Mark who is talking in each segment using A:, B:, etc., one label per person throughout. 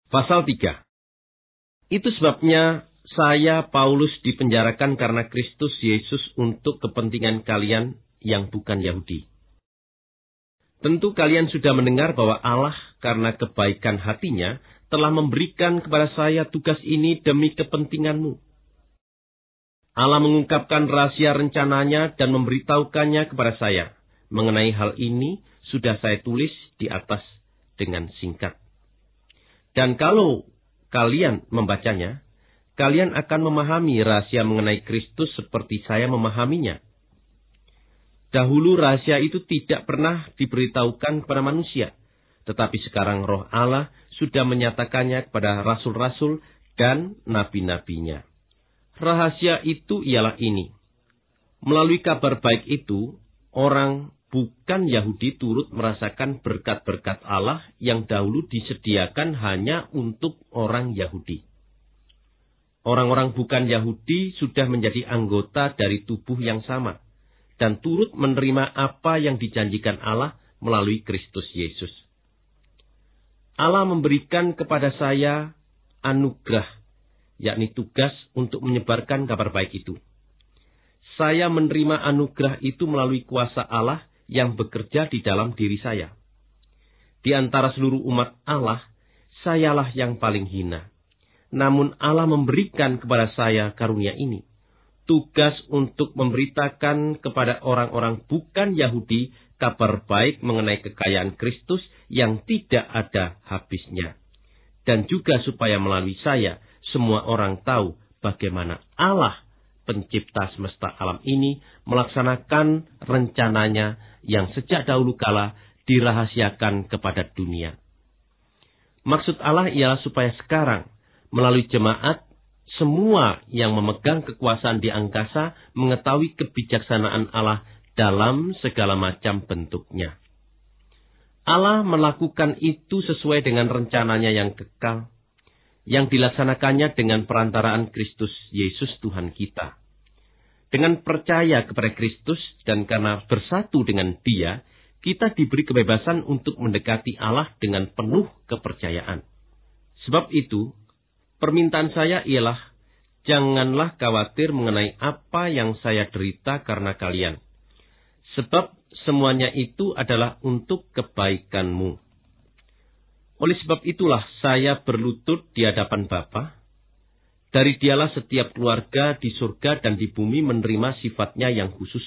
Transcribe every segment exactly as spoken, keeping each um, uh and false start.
A: Pasal tiga. Itu sebabnya saya, Paulus, dipenjarakan karena Kristus Yesus untuk kepentingan kalian yang bukan Yahudi. Tentu kalian sudah mendengar bahwa Allah karena kebaikan hatinya telah memberikan kepada saya tugas ini demi kepentinganmu. Allah mengungkapkan rahasia rencananya dan memberitahukannya kepada saya. Mengenai hal ini sudah saya tulis di atas dengan singkat. Dan kalau kalian membacanya, kalian akan memahami rahasia mengenai Kristus seperti saya memahaminya. Dahulu rahasia itu tidak pernah diberitahukan kepada manusia, tetapi sekarang Roh Allah sudah menyatakannya kepada rasul-rasul dan nabi-nabinya. Rahasia itu ialah ini. Melalui kabar baik itu, orang bukan Yahudi turut merasakan berkat-berkat Allah yang dahulu disediakan hanya untuk orang Yahudi. Orang-orang bukan Yahudi sudah menjadi anggota dari tubuh yang sama dan turut menerima apa yang dijanjikan Allah melalui Kristus Yesus. Allah memberikan kepada saya anugerah, yakni tugas untuk menyebarkan kabar baik itu. Saya menerima anugerah itu melalui kuasa Allah yang bekerja di dalam diri saya. Di antara seluruh umat Allah, sayalah yang paling hina. Namun Allah memberikan kepada saya karunia ini. Tugas untuk memberitakan kepada orang-orang bukan Yahudi kabar baik mengenai kekayaan Kristus yang tidak ada habisnya. Dan juga supaya melalui saya, semua orang tahu bagaimana Allah pencipta semesta alam ini melaksanakan rencananya yang sejak dahulu kala dirahasiakan kepada dunia. Maksud Allah ialah supaya sekarang, melalui jemaat, semua yang memegang kekuasaan di angkasa mengetahui kebijaksanaan Allah dalam segala macam bentuknya. Allah melakukan itu sesuai dengan rencananya yang kekal, yang dilaksanakannya dengan perantaraan Kristus Yesus Tuhan kita. Dengan percaya kepada Kristus dan karena bersatu dengan Dia, kita diberi kebebasan untuk mendekati Allah dengan penuh kepercayaan. Sebab itu, permintaan saya ialah, janganlah khawatir mengenai apa yang saya derita karena kalian. Sebab semuanya itu adalah untuk kebaikanmu. Oleh sebab itulah saya berlutut di hadapan Bapa. Dari Dialah setiap keluarga di surga dan di bumi menerima sifatnya yang khusus.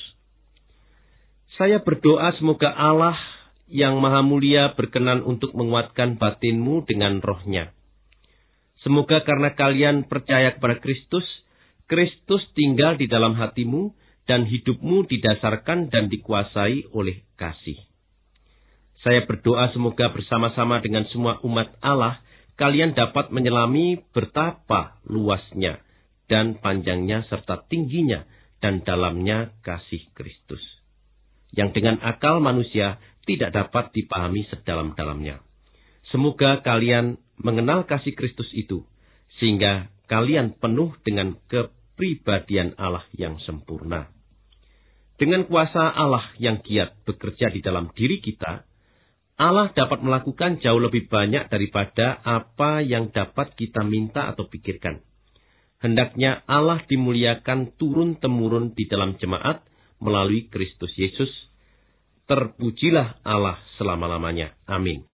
A: Saya berdoa semoga Allah yang Maha Mulia berkenan untuk menguatkan batinmu dengan roh-Nya. Semoga karena kalian percaya kepada Kristus, Kristus tinggal di dalam hatimu dan hidupmu didasarkan dan dikuasai oleh kasih. Saya berdoa semoga bersama-sama dengan semua umat Allah, kalian dapat menyelami betapa luasnya dan panjangnya serta tingginya dan dalamnya kasih Kristus, yang dengan akal manusia tidak dapat dipahami sedalam-dalamnya. Semoga kalian mengenal kasih Kristus itu, sehingga kalian penuh dengan kepribadian Allah yang sempurna. Dengan kuasa Allah yang giat bekerja di dalam diri kita, Allah dapat melakukan jauh lebih banyak daripada apa yang dapat kita minta atau pikirkan. Hendaknya Allah dimuliakan turun-temurun di dalam jemaat melalui Kristus Yesus. Terpujilah Allah selama-lamanya. Amin.